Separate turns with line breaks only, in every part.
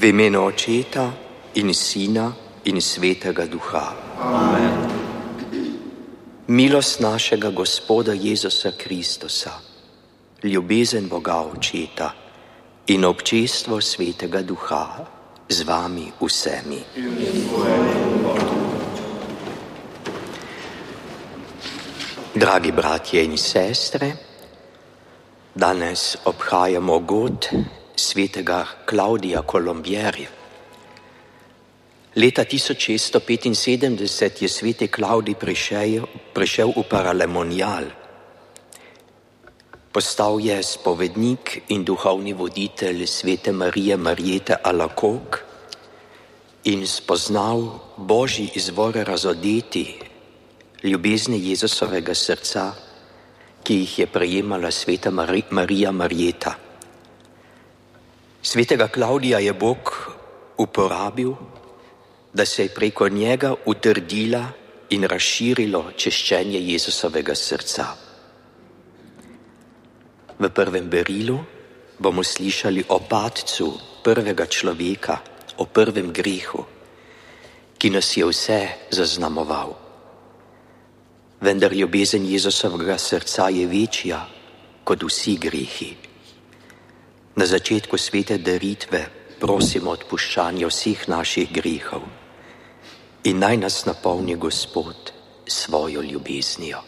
imenu Očeta in Sina in Svetega Duha.
Amen.
Milost našega Gospoda Jezusa Kristusa, ljubezen Boga Očeta in občestvo Svetega Duha z vami vsemi. Dragi bratje in sestre, danes obhajamo god svetega Klaudija Kolombierja. Leta 1675 je sveti Klaudij prišel v Paralemonial. Postal je spovednik in duhovni voditelj svete Marije Marjete Alacoque in spoznal Božji izvor razodeti ljubezni Jezusovega srca, ki jih je prejemala sveta Marija Marjeta. Svetega Klaudija je Bog uporabil, da se je preko njega utrdila in razširilo češčenje Jezusovega srca. V prvem berilu bomo slišali o padcu prvega človeka, o prvem grehu, ki nas je vse zaznamoval. Vendar ljubezen Jezusovega srca je večja kot vsi grehi. Na začetku svete daritve prosimo odpuščanje vseh naših grehov in naj nas napolni Gospod svojo ljubeznijo.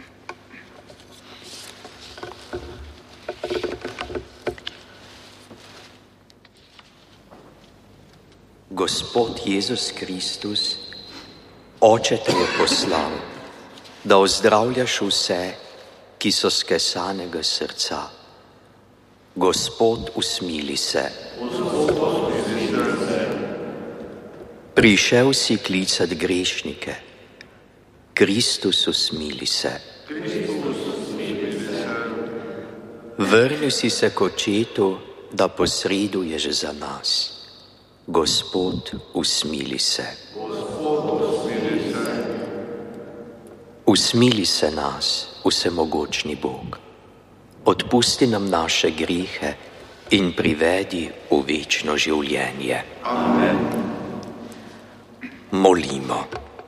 Gospod Jezus Kristus, Oče te je poslal, da ozdravljaš vse, ki so skesanega srca. Gospod, usmili se. Prišel si klicat grešnike. Kristus, usmili se. Vrnil si se k Očetu, da posreduješ za nas. Gospod, usmili se. Usmili se nas, vsemogočni Bog. Odpusti nam naše grehe in privedi v večno življenje.
Amen.
Molimo.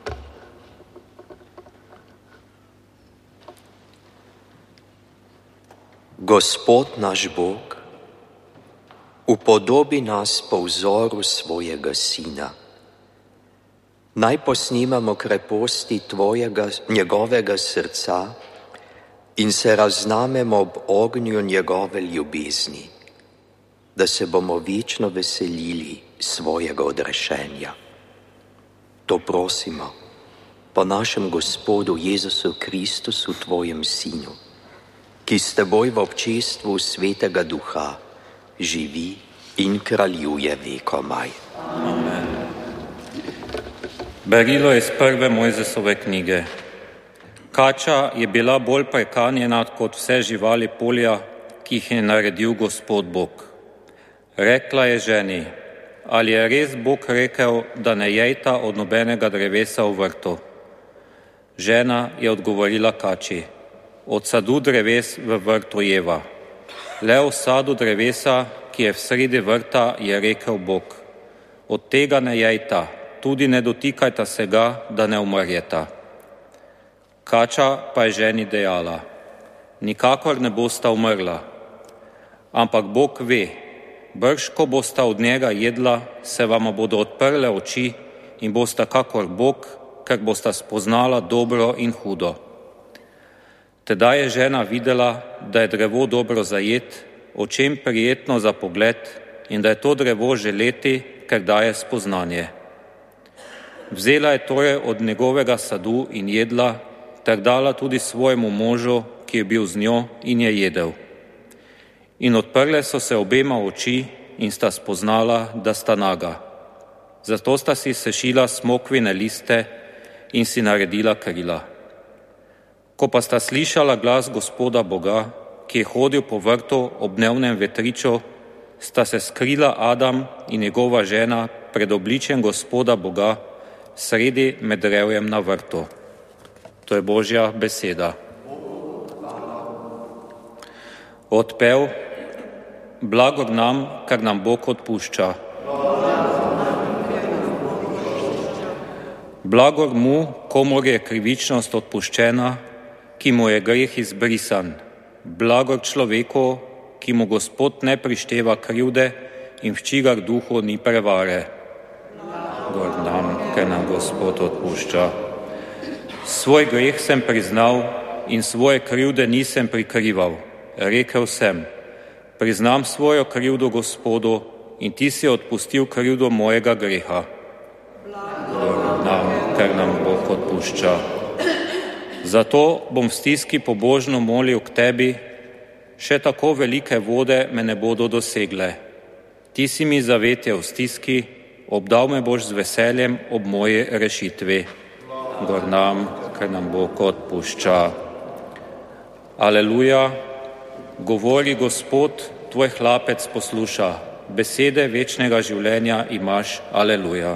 Gospod naš Bog, upodobi nas po vzoru svojega Sina. Naj posnimamo kreposti njegovega srca in se raznamemo ob ognju njegove ljubezni, da se bomo večno veselili svojega odrešenja. To prosimo po našem Gospodu Jezusu Kristusu, tvojem Sinu, ki s teboj v občestvu Svetega Duha živi in kraljuje vekomaj.
Amen. Berilo iz prve Mojzesove knjige. Kača je bila bolj prekanjena kot vse živali polja, ki jih je naredil Gospod Bog. Rekla je ženi: ali je res Bog rekel, da ne jejta od nobenega drevesa v vrtu? Žena je odgovorila kači: od sadu dreves v vrtu jeva. Le o sadu drevesa, ki je v sredi vrta, je rekel Bog: od tega ne jejta, tudi ne dotikajta se ga, da ne umrjeta. Kača pa je ženi dejala: nikakor ne bosta umrla. Ampak Bog ve, brž ko bosta od njega jedla, se vama bodo odprle oči in bosta kakor Bog, ker bosta spoznala dobro in hudo. Tedaj je žena videla, da je drevo dobro za jed, očem prijetno za pogled in da je to drevo želeti, ker daje spoznanje. Vzela je torej od njegovega sadu in jedla, ter dala tudi svojemu možu, ki je bil z njo, in je jedel. In odprle so se obema oči in sta spoznala, da sta naga. Zato sta si sešila smokvine liste in si naredila krila. Ko pa sta slišala glas Gospoda Boga, ki je hodil po vrtu ob dnevnem vetriču, sta se skrila Adam in njegova žena pred obličjem Gospoda Boga sredi med drevjem na vrtu. To je Božja beseda. Odpev: blagor nam, kar nam Bog odpušča. Blagor mu, komor je krivičnost odpuščena, ki mu je greh izbrisan. Blagor človeku, ki mu Gospod ne prišteva krivde in v čigar duhu ni prevare. Blagor nam, ker nam Gospod odpušča. Svoj greh sem priznal in svoje krivde nisem prikrival. Rekel sem, priznam svojo krivdo Gospodu in ti si odpustil krivdo mojega greha. Blagor nam, ker nam Bog odpušča. Zato bom v stiski pobožno molil k tebi, še tako velike vode me ne bodo dosegle. Ti si mi zavetje v stiski, obdal me boš z veseljem ob moji rešitvi. Gor nam, ker nam Bog odpušča. Aleluja, govori Gospod, tvoj hlapec posluša, besede večnega življenja imaš, aleluja.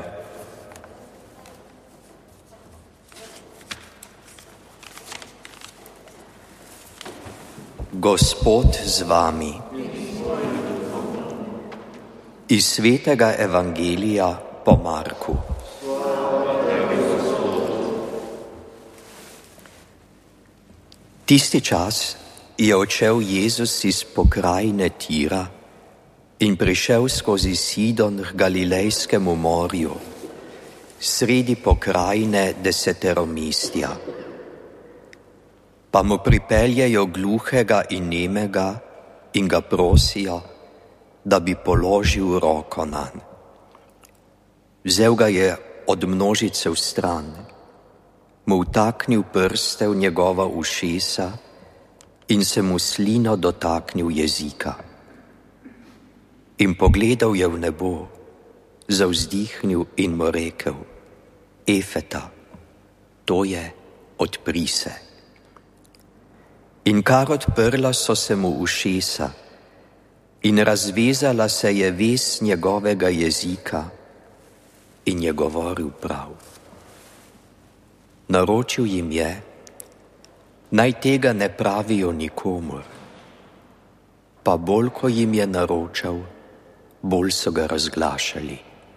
Gospod z vami. Iz svetega evangelija po Marku. Tisti čas je odšel Jezus iz pokrajine Tira in prišel skozi Sidon k Galilejskemu morju, sredi pokrajine Deseteromestja. Pa mu pripeljejo gluhega in nemega in ga prosijo, da bi položil roko nanj. Vzel ga je od množice v stran, mu vtaknil prste v njegova ušesa in se mu slino dotaknil jezika. In pogledal je v nebo, zavzdihnil in mu rekel, Efeta, to je, odpri se. In kar odprla so se mu ušesa in razvezala se je vez njegovega jezika in je govoril prav. Naročil jim je, naj tega ne pravijo nikomur, pa bolj, ko jim je naročal, bolj so ga razglašali.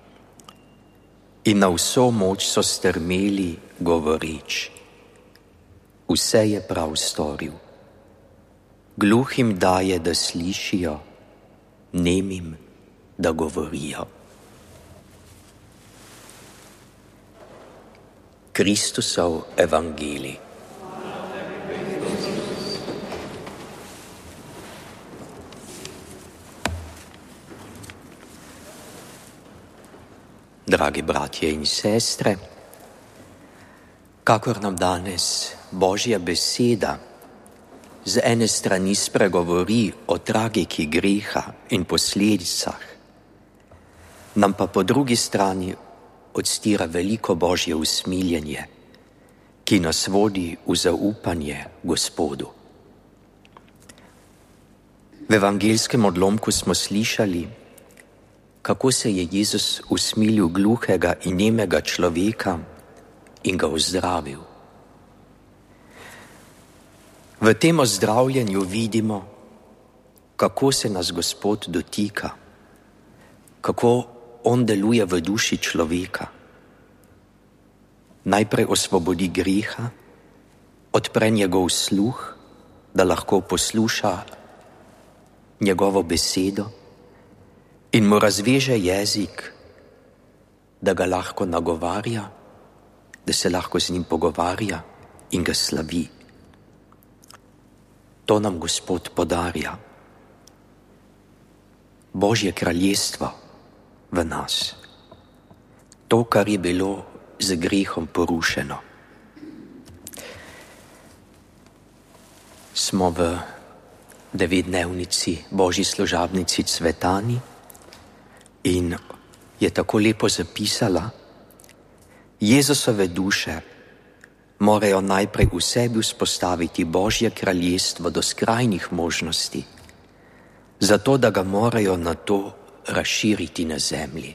In na vso moč so strmeli, govoreč, vse je prav storil. Gluhim daje, da slišijo, nemim, da govorijo. Kristusov evangelij. Dragi bratje in sestre, kakor nam danes Božja beseda z ene strani spregovori o tragiki greha in posledicah, nam pa po drugi strani odstira veliko Božje usmiljenje, ki nas vodi v zaupanje Gospodu. V evangeljskem odlomku smo slišali, kako se je Jezus usmilil gluhega in nemega človeka in ga ozdravil. V tem ozdravljenju vidimo, kako se nas Gospod dotika, kako on deluje v duši človeka. Najprej osvobodi greha, odpre njegov sluh, da lahko posluša njegovo besedo in mu razveže jezik, da ga lahko nagovarja, da se lahko z njim pogovarja in ga slavi. To nam Gospod podarja. Božje kraljestvo v nas. To, kar je bilo z grehom porušeno. Smo v 9-dnevnici Božji služabnici Cvetani in je tako lepo zapisala, Jezusove duše morajo najprej v sebi vzpostaviti Božje kraljestvo do skrajnih možnosti, zato da ga morajo na to razširiti na zemlji.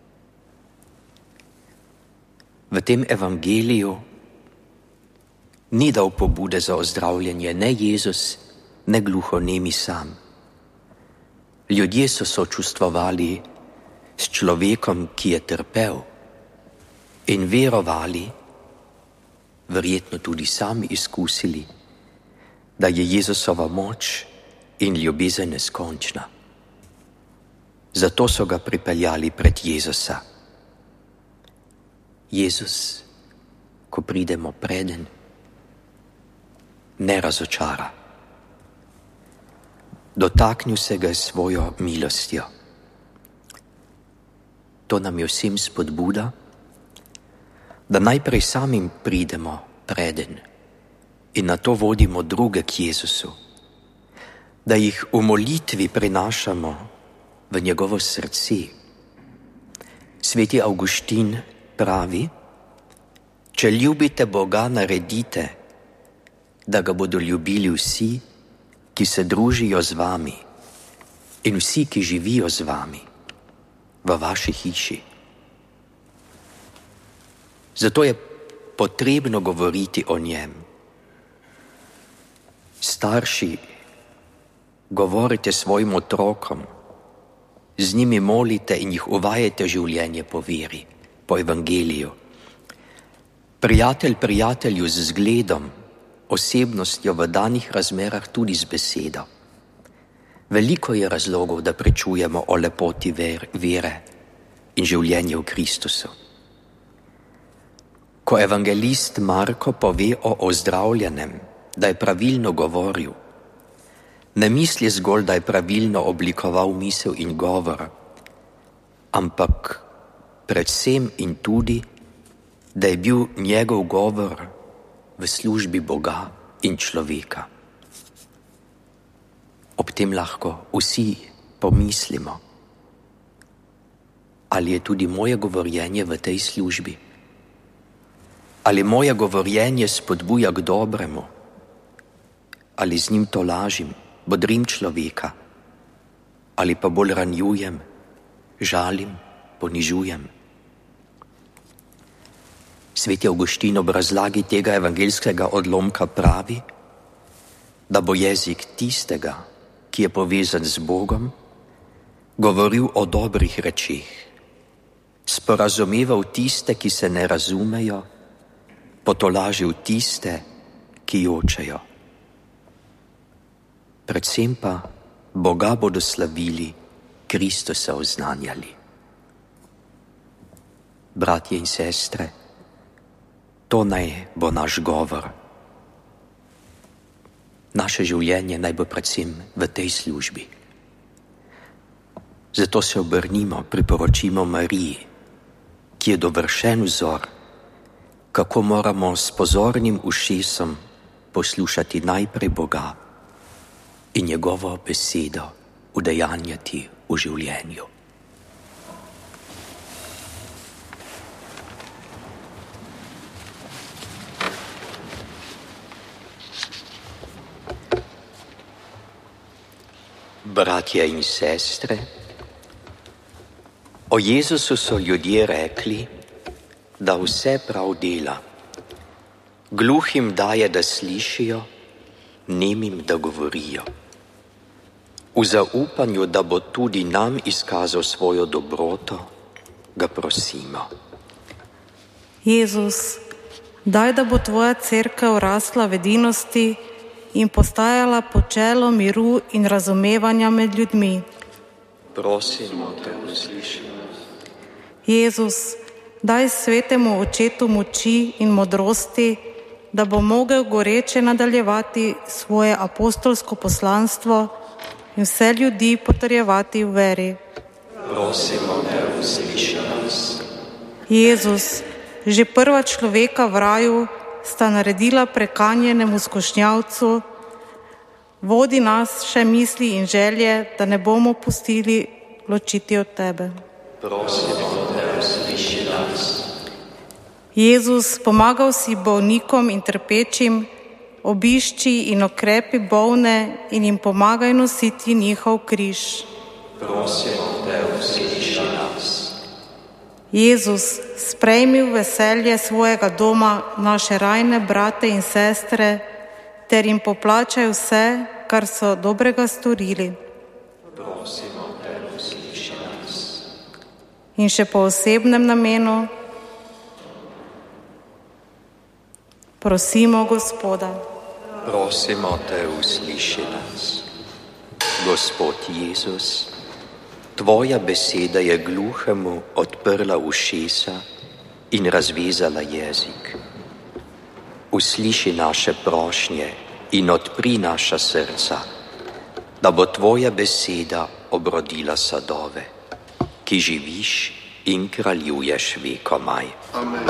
V tem evangeliju ni dal pobude za ozdravljanje ne Jezus, ne gluhonemi sam. Ljudje so sočustvovali s človekom, ki je trpel, in verovali, verjetno tudi sami izkusili, da je Jezusova moč in ljubezen neskončna. Zato so ga pripeljali pred Jezusa. Jezus, ko pridemo preden, ne razočara. Dotaknil se ga s svojo milostjo. To nam je vsem spodbuda, da najprej samim pridemo preden in nato vodimo druge k Jezusu, da jih v molitvi prinašamo v njegovo srce. Sveti Avguštin pravi, če ljubite Boga, naredite, da ga bodo ljubili vsi, ki se družijo z vami in vsi, ki živijo z vami v vaši hiši. Zato je potrebno govoriti o njem. Starši, govorite svojim otrokom, z njimi molite in jih uvajajte življenje po veri, po evangeliju. Prijatelj prijatelju z zgledom, osebnostjo v danih razmerah tudi z besedo. Veliko je razlogov, da prečujemo o lepoti vere in življenja v Kristusu. Ko evangelist Marko pove o ozdravljenem, da je pravilno govoril, ne misli zgolj, da je pravilno oblikoval misel in govor, ampak predvsem in tudi, da je bil njegov govor v službi Boga in človeka. Ob tem lahko vsi pomislimo, ali je tudi moje govorjenje v tej službi, ali moje govorjenje spodbuja k dobremu, ali z njim tolažim, bodrim človeka, ali pa bolj ranjujem, žalim, ponižujem. Sveti Avguštin ob razlagi tega evangeljskega odlomka pravi, da bo jezik tistega, ki je povezan z Bogom, govoril o dobrih rečeh, sporazumeval tiste, ki se ne razumejo, potolažil tiste, ki jočejo. Predvsem pa Boga bodo slavili, Kristusa oznanjali. Bratje in sestre, to naj bo naš govor. Naše življenje naj bo predvsem v tej službi. Zato se obrnimo, priporočimo Mariji, ki je dovršen vzor, kako moramo s pozornim ušesom poslušati najprej Boga in njegovo besedo udejanjati v življenju. Bratje in sestre, o Jezusu so ljudje rekli, da vse prav dela. Gluhim daje, da slišijo, nemim, da govorijo. V zaupanju, da bo tudi nam izkazal svojo dobroto, ga prosimo.
Jezus, daj, da bo tvoja cerkev rasla v edinosti in postajala počelo miru in razumevanja med ljudmi.
Prosimo te, usliši.
Jezus, daj svetemu očetu moči in modrosti, da bo mogel goreče nadaljevati svoje apostolsko poslanstvo in vse ljudi potrjevati v veri.
Prosimo te, usliši nas.
Jezus, že prva človeka v raju sta naredila prekanjenemu skušnjavcu, vodi nas še misli in želje, da ne bomo pustili ločiti od tebe.
Prosimo te, usliši nas.
Jezus, pomagal si bolnikom in trpečim, obišči in okrepi bolne in jim pomagaj nositi njihov križ.
Prosimo te, usliši nas.
Jezus, sprejmi v veselje svojega doma naše rajne brate in sestre, ter jim poplačaj vse, kar so dobrega storili.
Prosimo te, usliši nas.
in še po osebnem namenu prosimo Gospoda.
Prosimo te, usliši nas. Gospod Jezus, tvoja beseda je gluhemu odprla ušesa in razvezala jezik. Usliši naše prošnje in odpri naša srca, da bo tvoja beseda obrodila sadove, ki živiš in kraljuješ vekomaj.
Amen.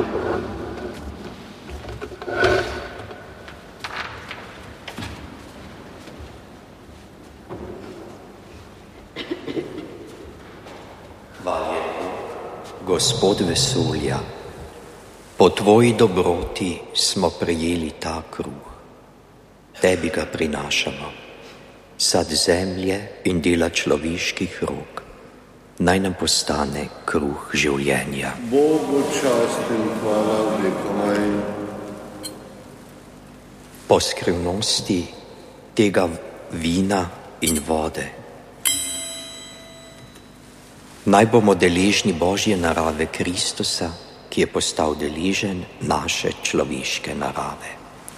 Gospod vesolja, po tvoji dobroti smo prejeli ta kruh. Tebi ga prinašamo, sad zemlje in dela človeških rok. Naj nam postane kruh življenja.
Bogu čast in hvala vekomaj.
Po skrivnosti tega vina in vode naj bomo deležni Božje narave Kristusa, ki je postal deležen naše človeške narave.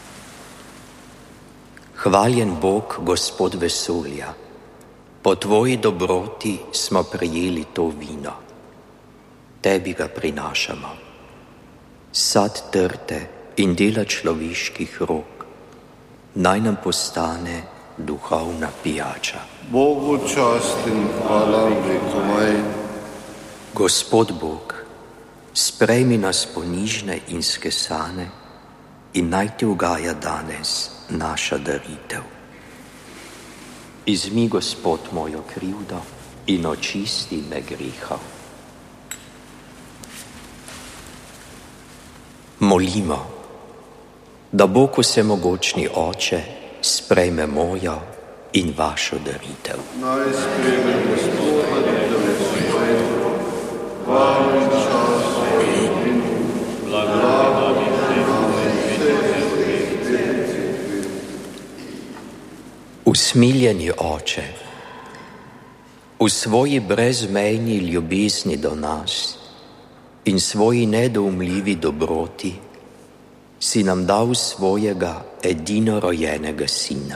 Hvaljen Bog, Gospod vesolja, po tvoji dobroti smo prejeli to vino. Tebi ga prinašamo, sad trte in dela človeških rok. Naj nam postane duhovna pijača.
Bogu čast in hvala vekomaj.
Gospod Bog, sprejmi nas ponižne in skesane in naj ti ugaja danes naša daritev. Izmi, Gospod, mojo krivdo in očisti me grehov. Molimo, da Bog vsemogočni Oče sprejme mojo in vašo daritev.
Naj sprejme Gospod daritev svoj, hvala in čast in blagodat
Usmiljeni Oče, v svoji brezmejni ljubezni do nas in svoji nedoumljivi dobroti si nam dal svojega edinorojenega Sina.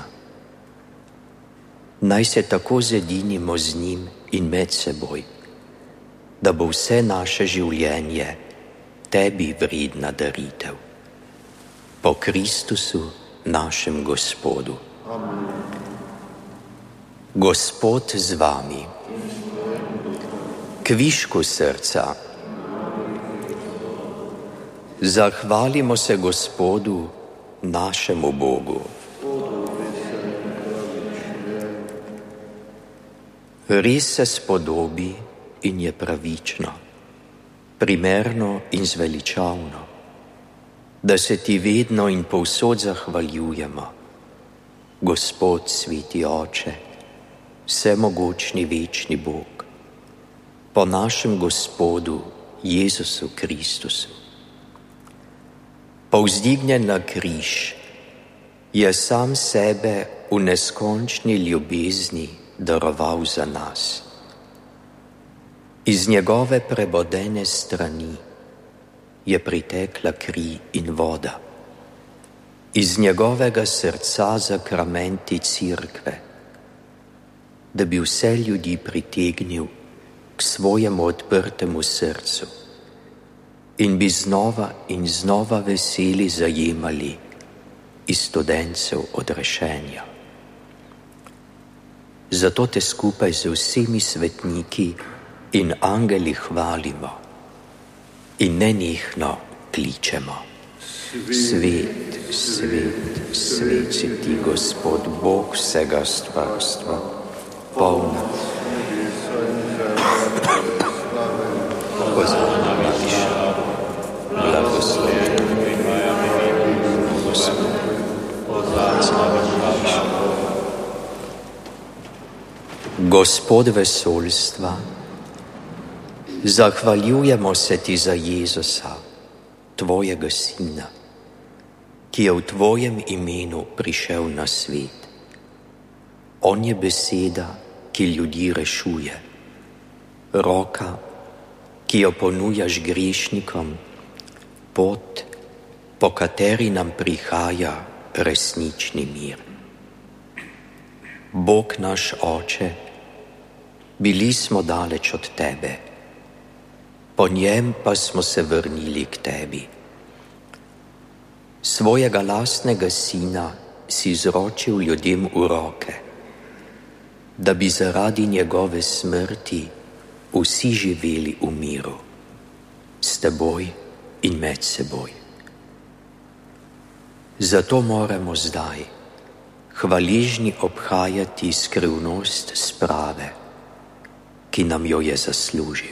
Naj se tako zedinimo z njim in med seboj, da bo vse naše življenje tebi vredna daritev. Po Kristusu, našem Gospodu.
Amen.
Gospod z vami, kvišku srca, zahvalimo se Gospodu, našemu Bogu. Res se spodobi in je pravično, primerno in zveličavno, da se ti vedno in povsod zahvaljujemo, Gospod, sveti Oče, vsemogočni večni Bog, po našem Gospodu Jezusu Kristusu. Povzdignjen na križ je sam sebe v neskončni ljubezni daroval za nas. Iz njegove prebodene strani je pritekla kri in voda. Iz njegovega srca zakramenti Cerkve, da bi vse ljudi pritegnil k svojemu odprtemu srcu in bi znova in znova veseli zajemali iz studencev odrešenja. Zato te skupaj z vsemi svetniki in angeli hvalimo in nenehno kličemo. Svet, svet, svet si ti, Gospod, Bog vsega stvarstva, polna Hozana viša, blagoslovljena Gospod, Hozana viša. Gospod vesoljstva, zahvaljujemo se ti za Jezusa, tvojega Sina, ki je v tvojem imenu prišel na svet. On je beseda, ki ljudi rešuje, roka, ki jo ponujaš grešnikom, pot, po kateri nam prihaja resnični mir. Bog naš Oče, bili smo daleč od Tebe, po njem pa smo se vrnili k Tebi. Svojega lastnega Sina si izročil ljudem v roke, da bi zaradi njegove smrti vsi živeli v miru, s Teboj in med seboj. Zato moramo zdaj hvaležni obhajati skrivnost sprave, ki nam jo je zaslužil.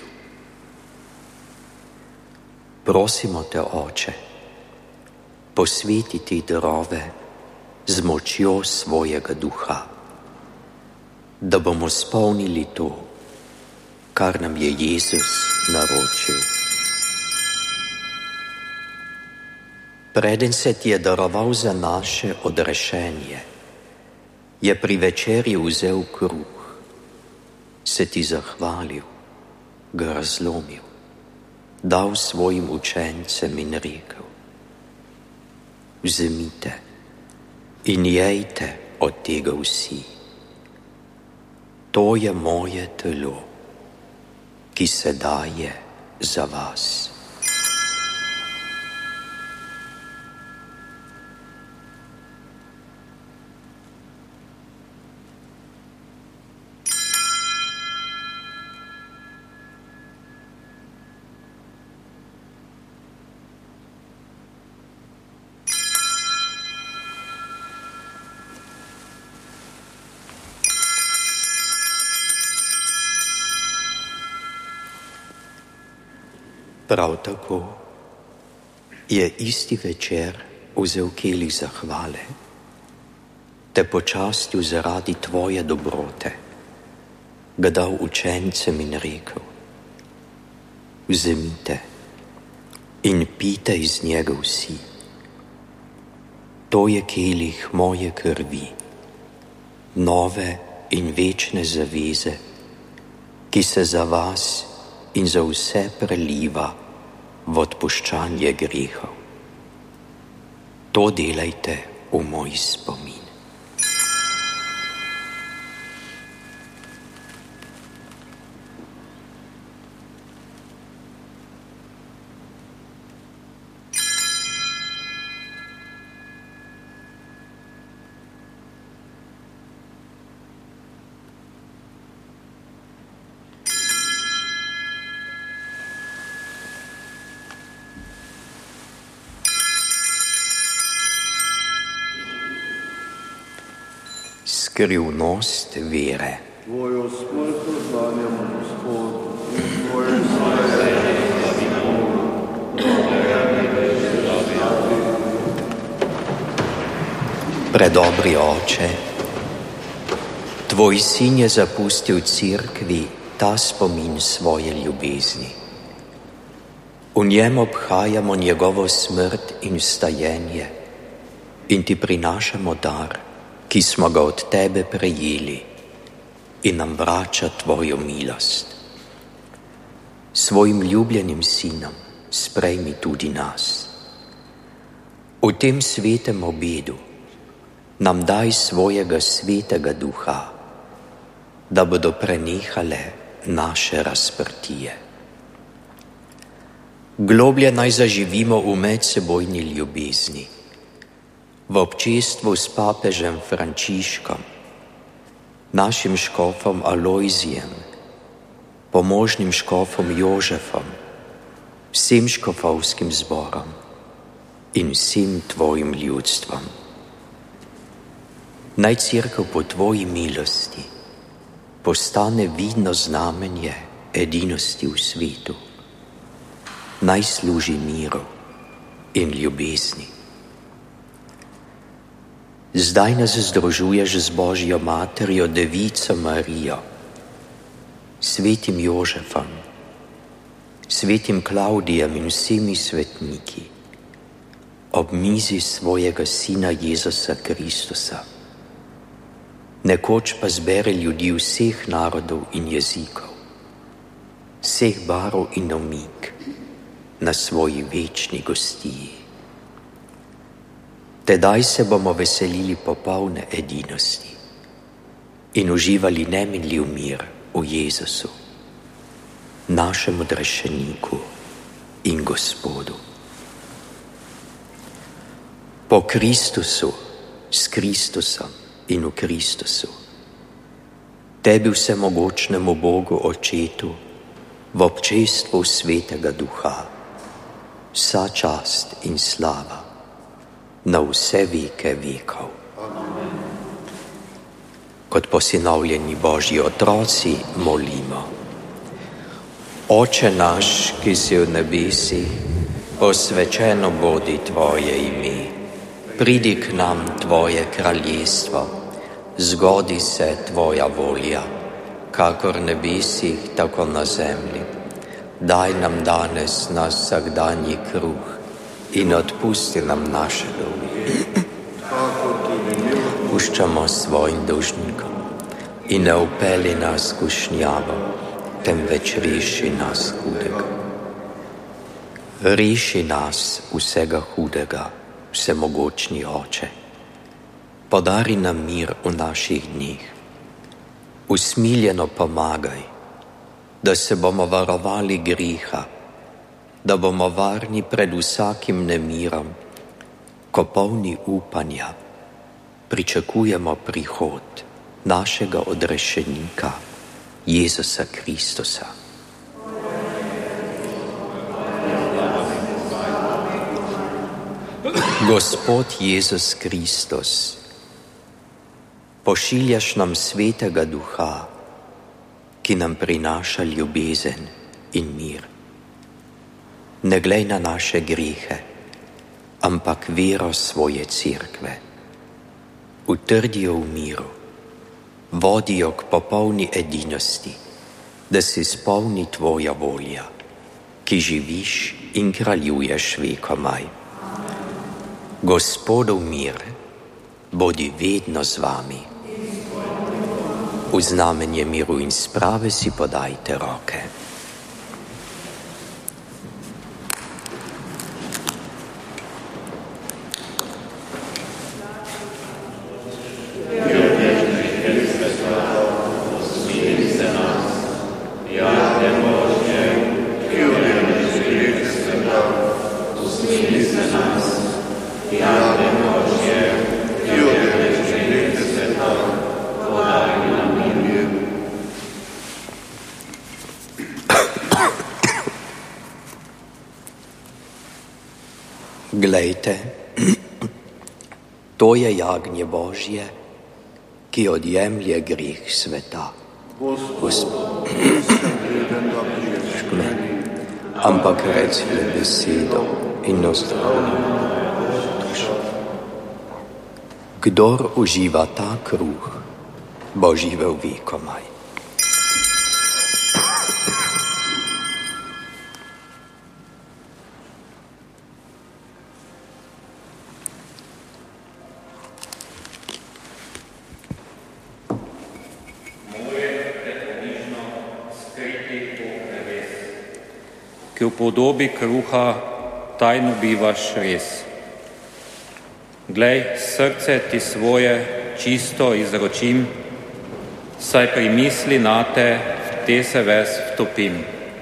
Prosimo Te, Oče, posveti te darove z močjo svojega duha, da bomo spolnili to, kar nam je Jezus naročil. Preden se ti je daroval za naše odrešenje, je pri večerji vzel kruh, se ti zahvalil, ga razlomil, dal svojim učencem in rekel: vzemite in jejte od tega vsi. To je moje telo, ki se daje za vas. Prav tako je isti večer vzel kelih zahvale, te počastil zaradi tvoje dobrote, ga dal učencem in rekel: vzemite in pijte iz njega vsi. To je kelih moje krvi, nove in večne zaveze, ki se za vas in za vse preliva v odpuščanje grehov. To delajte v moj spomin. Skrivnost vere.
Tvojo smrt oznanjamo, Gospod, in tvoje slave.
Predobri Oče, tvoj sin je zapustil cerkvi ta spomin svoje ljubezni. V njem obhajamo njegovo smrt in vstajenje in ti prinašamo dar, ki smo ga od tebe prejeli, in nam vrača tvojo milost. Svojim ljubljenim sinom sprejmi tudi nas. V tem svetem obedu nam daj svojega svetega duha, da bodo prenehale naše razprtije. Globlje naj zaživimo v medsebojni ljubezni, v občestvu s papežem Frančiškom, našim škofom Alojzijem, pomožnim škofom Jožefom, vsem škofovskim zborom in vsem tvojim ljudstvom. Naj cerkev po tvoji milosti postane vidno znamenje edinosti v svetu. Naj služi miru in ljubezni. Zdaj nas združuješ z Božjo Materjo, Devico Marijo, svetim Jožefom, svetim Klavdijem in vsemi svetniki, ob mizi svojega Sina Jezusa Kristusa. Nekoč pa zbere ljudi vseh narodov in jezikov. vseh barov in omig na svoji večni gostiji. Tedaj se bomo veselili popolne edinosti in uživali neminljiv mir v Jezusu, našem odrešeniku in Gospodu. Po Kristusu, s Kristusom in v Kristusu, tebi vsemogočnemu Bogu Očetu, v občestvu Svetega Duha, vsa čast in slava na vse veke vekov. Kot posinovljeni Božji otroci molimo. Oče naš, ki si v nebesih, posvečeno bodi tvoje ime. Pridi k nam tvoje kraljestvo, zgodi se tvoja volja, kakor v nebesih, tako na zemlji. Daj nam danes naš vsakdanji kruh in odpusti nam naše dolge, puščamo svojim dolžnikom in ne vpelji nas v skušnjavo, temveč reši nas hudega. Reši nas vsega hudega, vsemogočni Oče. Podari nam mir v naših dneh. Usmiljeno pomagaj, da se bomo varovali greha, da bomo varni pred vsakim nemirom, ko polni upanja pričakujemo prihod našega odrešenika, Jezusa Kristusa. Gospod Jezus Kristus, pošiljaš nam Svetega Duha, ki nam prinaša ljubezen in mir. Ne glej na naše grehe, ampak vero svoje cerkve. Utrdijo v miru, vodijo k popolni edinosti, da se izpolni tvoja volja, ki živiš in kraljuješ vekomaj. Gospodov mir, bodi vedno z vami. V znamenje miru in sprave si podajte roke. Glejte, to je jagnje Božje, ki odjemlje greh sveta. Gospod, ampak reci le besedo in ozdravljaj dušo. Kdor uživa ta kruh, bo živel vekomaj.
Ki v podobi kruha tajno bivaš res. Glej, srce ti svoje čisto izročim, saj pri misli nate v te se ves vtopim.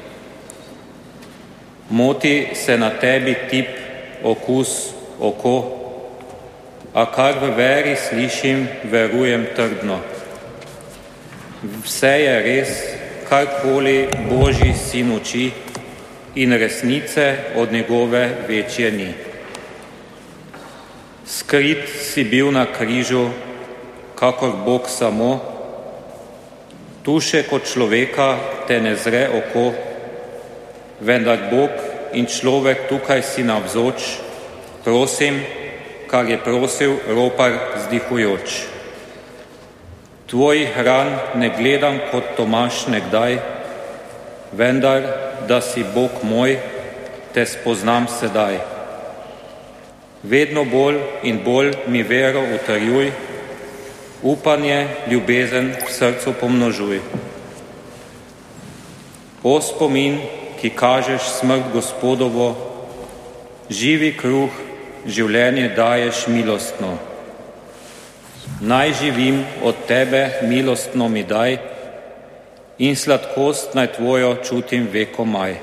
Moti se na tebi tip, okus, oko, a kar v veri slišim, verujem trdno. Vse je res, karkoli Božji sin uči, in resnice od njegove večje ni. Skrit si bil na križu, kakor Bog samo, tu še kot človeka te ne zre oko, vendar Bog in človek tukaj si navzoč, prosim, kar je prosil ropar zdihujoč. Tvojih ran ne gledam kot Tomaž nekdaj, vendar, da si Bog moj, te spoznam sedaj. Vedno bolj in bolj mi vero utrjuj, upanje, ljubezen v srcu pomnožuj. O spomin, ki kažeš smrt Gospodovo, živi kruh, življenje daješ milostno. Naj živim od tebe, milostno mi daj, in sladkost naj tvojo čutim vekomaj.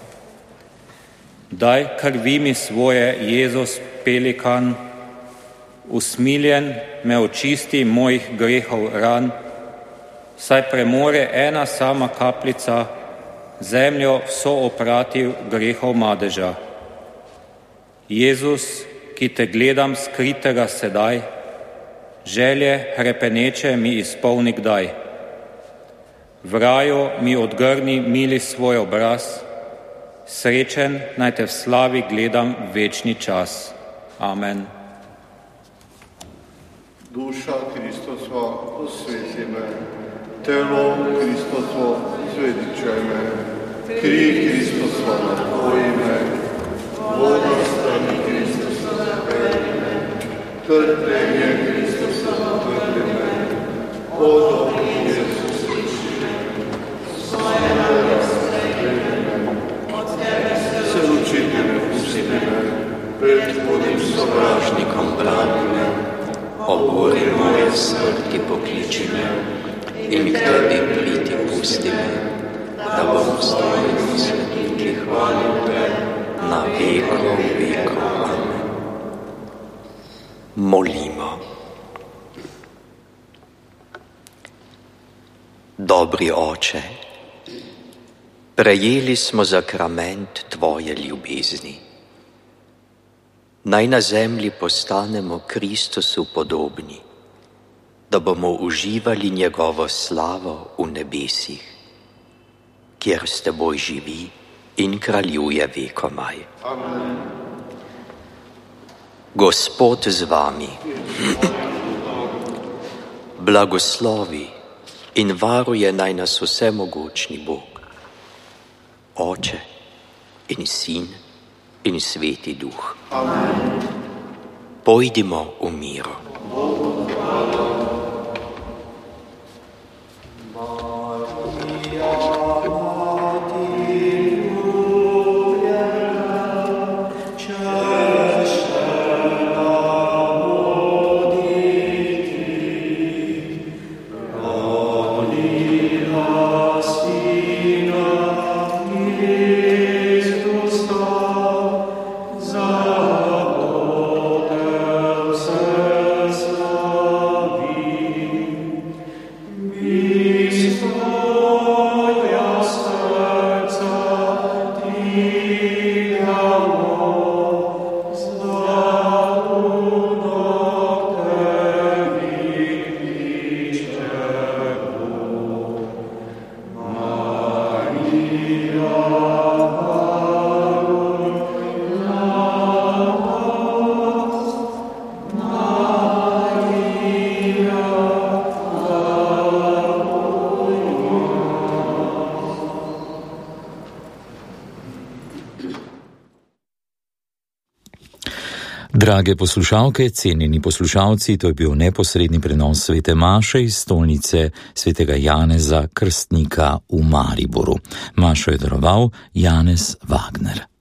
Daj krvi mi svoje, Jezus pelikan, usmiljen me očisti mojih grehov ran, saj premore ena sama kapljica zemljo vso oprativ grehov madeža. Jezus, ki te gledam skritega sedaj, želje hrepeneče mi izpolni kdaj. V raju mi odgrni mili svoj obraz, srečen naj te v slavi gledam večni čas. Amen.
Duša Kristosva, osveti me, telo Kristostvo, svetičaj me, kri Kristosva, napoji me, voda strani Kristosva, zapeli me, trpljenje Kristosva, natrli me, vodo Jezus, sliši me, svoje razprejme me, se učiti me, pusti me, pred tvojim sovražnikom brani me, obori moje smrti pokliči me in k tebi priti pusti me, da bom stojen v svetiki hvalil te na veko vekov. Amen.
Molimo. Dobri Oče, prejeli smo zakrament Tvoje ljubezni. Naj na zemlji postanemo Kristusu podobni, da bomo uživali njegovo slavo v nebesih, kjer s Teboj živi in kraljuje vekomaj.
Amen.
Gospod z vami, blagoslovi in varuje naj nas vsemogočni Bog, Oče in Sin in Sveti Duh.
Amen.
Pojdimo v miru.
Drage poslušalke, cenjeni poslušalci, to je bil neposredni prenos svete maše iz stolnice svetega Janeza Krstnika v Mariboru. Mašo je daroval Janez Wagner.